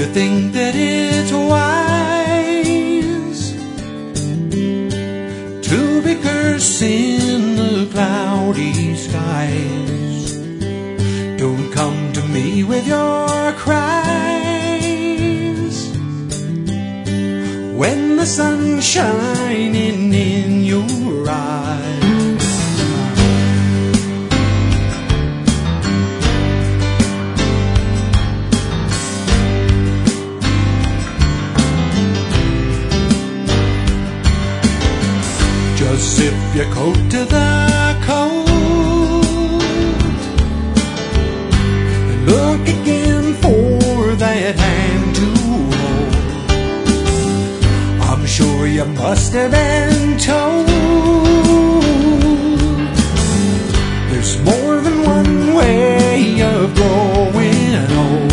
think that it's wise to be cursing the cloudy skies? Don't come to me with your cries when the sun's shining in your eyes. Just zip your coat to the coat and look again for that hand to hold. I'm sure you must have been told there's more than one way of growing old.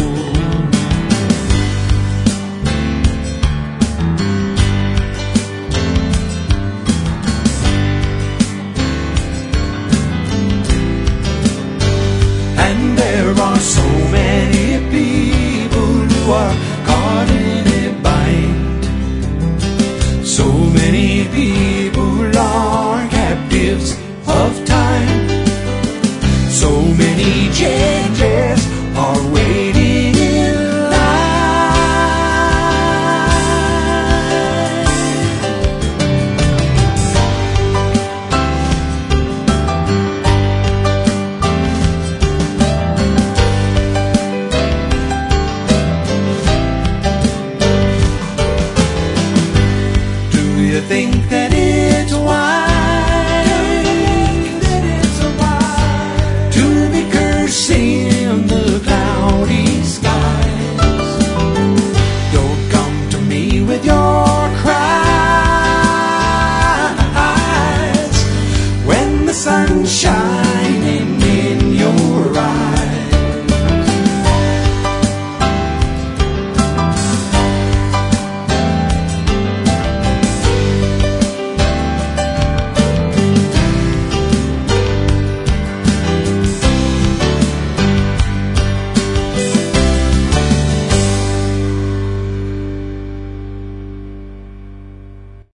And there are so many people who are caught in a bind. So many people are captives of time. So many changes are waiting in think that